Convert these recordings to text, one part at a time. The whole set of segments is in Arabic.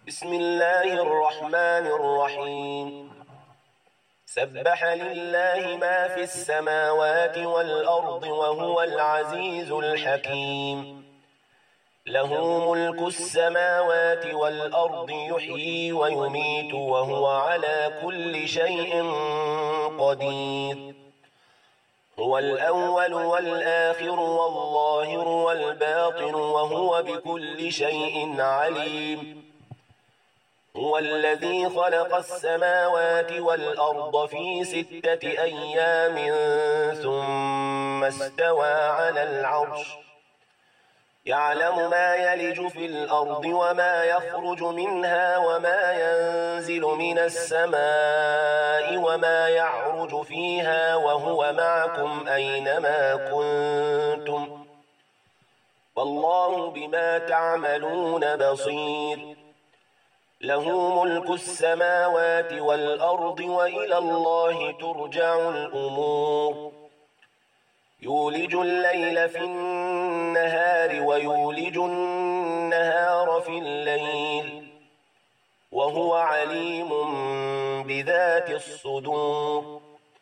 بسم الله الرحمن الرحيم. سبح لله ما في السماوات والأرض وهو العزيز الحكيم. له ملك السماوات والأرض يحيي ويميت وهو على كل شيء قدير. هو الأول والآخر والظاهر والباطن وهو بكل شيء عليم. هو الذي خلق السماوات والأرض في 6 أيام ثم استوى على العرش. يعلم ما يلج في الأرض وما يخرج منها وما ينزل من السماء وما يعرج فيها وهو معكم أينما كنتم والله بما تعملون بصير. له ملك السماوات والأرض وإلى الله ترجع الأمور. يولج الليل في النهار ويولج النهار في الليل وهو عليم بذات الصدور.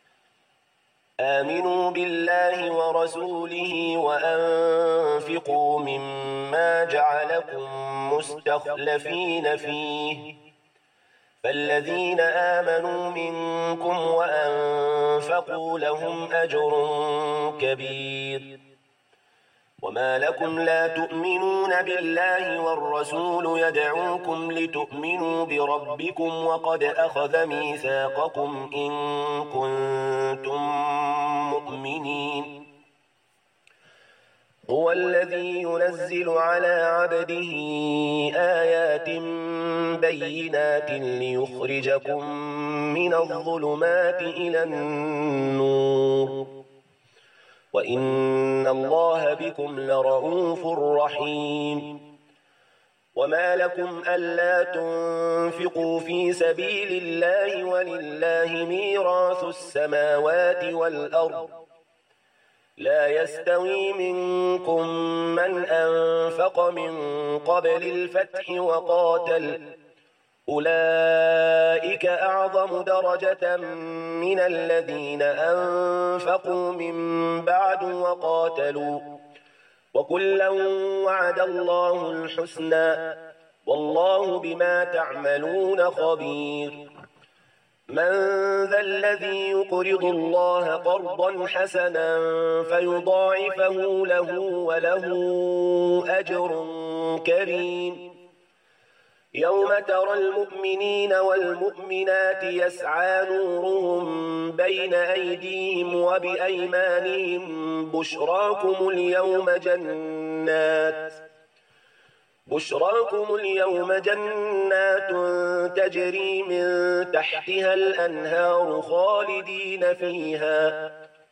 آمنوا بالله ورسوله وأنفقوا مما جعلكم مستخلفين فيه فالذين آمنوا منكم وأنفقوا لهم أجر كبير. وما لكم لا تؤمنون بالله والرسول يدعوكم لتؤمنوا بربكم وقد أخذ ميثاقكم إن كنتم مؤمنين. هو الذي ينزل على عبده آيات بينات ليخرجكم من الظلمات إلى النور وإن الله بكم لرءوف رحيم. وما لكم ألا تنفقوا في سبيل الله ولله ميراث السماوات والأرض لا يستوي منكم من أنفق من قبل الفتح وقاتل أولئك أعظم درجة من الذين أنفقوا من بعد وقاتلوا وكلا وعد الله الحسنى والله بما تعملون خبير. من ذا الذي يقرض الله قرضا حسنا فيضاعفه له وله أجر كريم. يوم ترى المؤمنين والمؤمنات يسعى نورهم بين أيديهم وبأيمانهم بشراكم اليوم جنات تجري من تحتها الأنهار خالدين فيها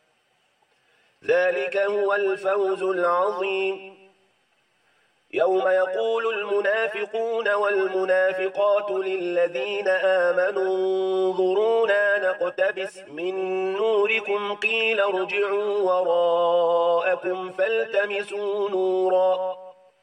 ذلك هو الفوز العظيم. يوم يقول المنافقون والمنافقات للذين آمنوا انظرونا نقتبس من نوركم قيل ارجعوا وراءكم فالتمسوا نورا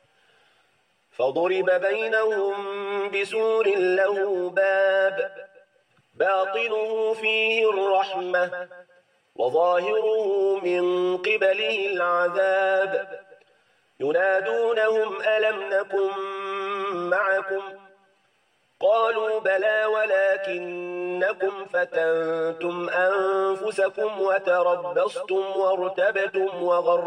فضرب بينهم بسور له باب باطنه فيه الرحمة وظاهره من قبله العذاب. ينادونهم ألم نكن معكم قالوا بلى ولكنكم فتنتم أنفسكم وتربصتم وارتبتم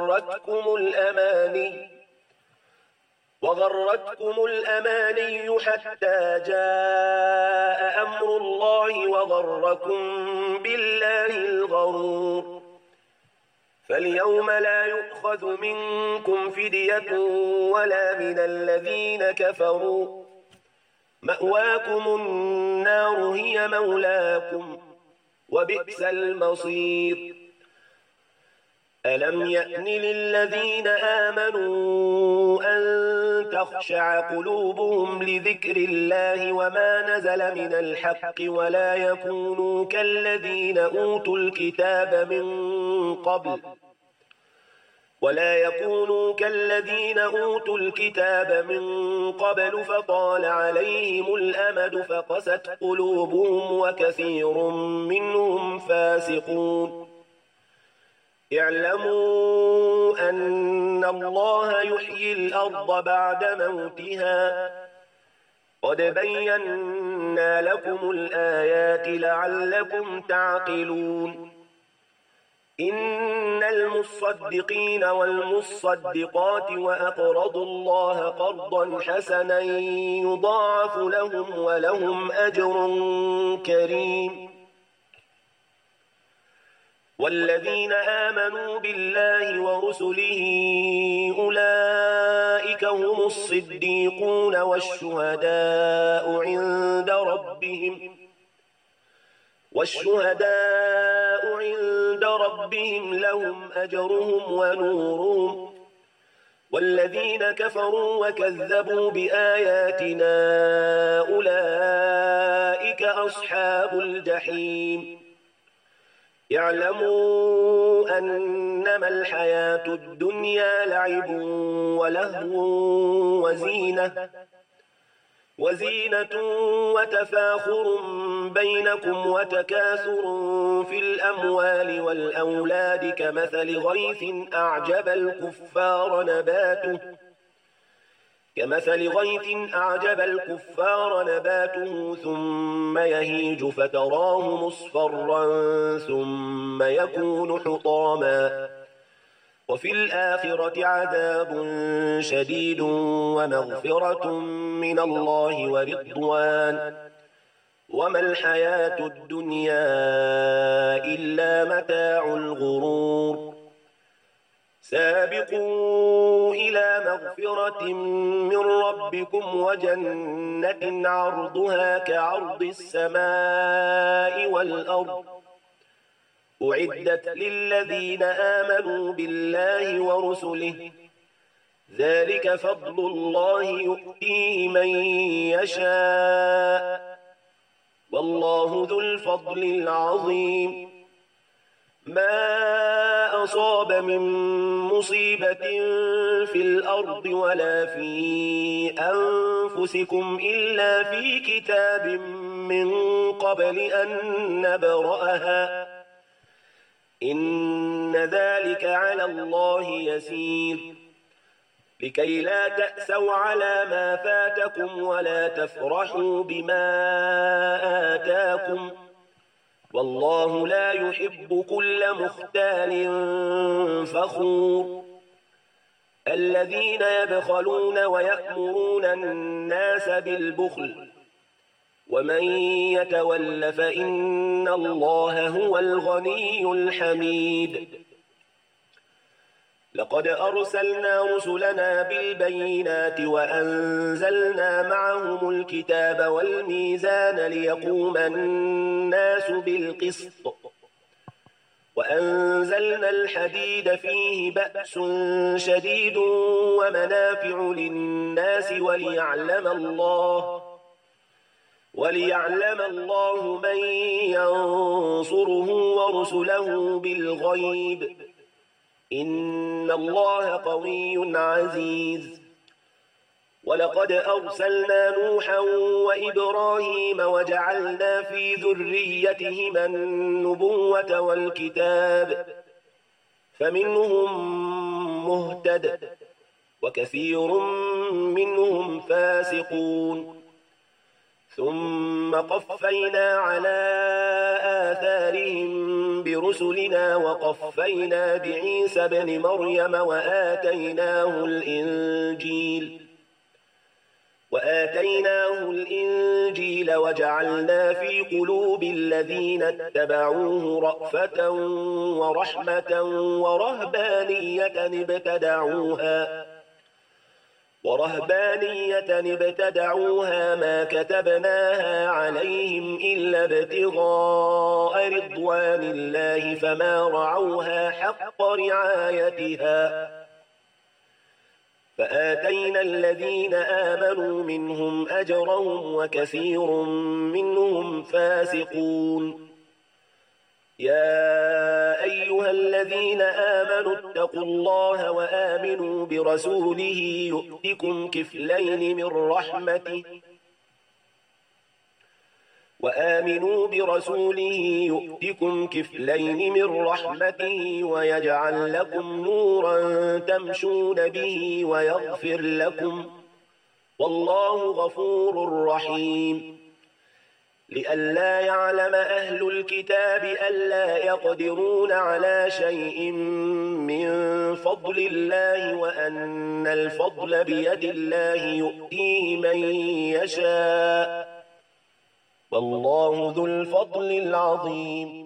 وغرتكم الأماني حتى جاء أمر الله وغركم بالله الغرور. فاليوم لا يؤخذ منكم فدية ولا من الذين كفروا مأواكم النار هي مولاكم وبئس المصير. ألم يأن للذين آمنوا أن تخشع قلوبهم لذكر الله وما نزل من الحق ولا يكونوا كالذين أوتوا الكتاب من قبل ولا يكونوا كالذين أوتوا الكتاب من قبل فطال عليهم الأمد فقست قلوبهم وكثير منهم فاسقون اعلموا أن الله يحيي الأرض بعد موتها قد بينا لكم الآيات لعلكم تعقلون إن المصدقين والمصدقات وأقرضوا الله قرضا حسنا يضاعف لهم ولهم أجر كريم والذين آمنوا بالله ورسله أولئك هم الصديقون والشهداء عند ربهم لهم أجرهم ونورهم والذين كفروا وكذبوا بآياتنا أولئك أصحاب الجحيم اعلموا أنما الحياة الدنيا لعب ولهو وزينة وتفاخر بينكم وتكاثر في الأموال والأولاد كمثل غيث أعجب الكفار نباته ثم يهيج فتراه مصفرا ثم يكون حطاما وفي الآخرة عذاب شديد ومغفرة من الله ورضوان وما الحياة الدنيا إلا متاع الغرور سابقوا إلى مغفرة من ربكم وجنة عرضها كعرض السماء والأرض أعدت للذين آمنوا بالله ورسله ذلك فضل الله يؤتيه من يشاء والله ذو الفضل العظيم ما أصاب من مصيبة في الأرض ولا في أنفسكم إلا في كتاب من قبل أن نبرأها إن ذلك على الله يسير لكي لا تأسوا على ما فاتكم ولا تفرحوا بما آتاكم والله لا يحب كل مختال فخور الذين يبخلون ويأمرون الناس بالبخل ومن يتول فإن الله هو الغني الحميد لقد أرسلنا رسلنا بالبينات وأنزلنا معهم الكتاب والميزان ليقوم الناس بالقسط وأنزلنا الحديد فيه بأس شديد ومنافع للناس وليعلم الله من ينصره ورسله بالغيب إن الله قوي عزيز ولقد أرسلنا نوحا وإبراهيم وجعلنا في ذريتهما النبوة والكتاب فمنهم مهتد وكثير منهم فاسقون ثم قفينا على آثارهم برسلنا وقفينا بعيسى ابن مريم وآتيناه الإنجيل وجعلنا في قلوب الذين اتبعوه رأفة ورحمة ورهبانية ابتدعوها ما كتبناها عليهم إلا ابتغاء رضوان الله فما رعوها حق رعايتها فآتينا الذين آمنوا منهم أجرهم وكثير منهم فاسقون يا أيها الذين آمنوا اتقوا الله وآمنوا برسوله يؤتكم كفلين من رحمته ويجعل لكم نورا تمشون به ويغفر لكم والله غفور رحيم لئلا يعلم أهل الكتاب ألا يقدرون على شيء من فضل الله وأن الفضل بيد الله يؤتيه من يشاء والله ذو الفضل العظيم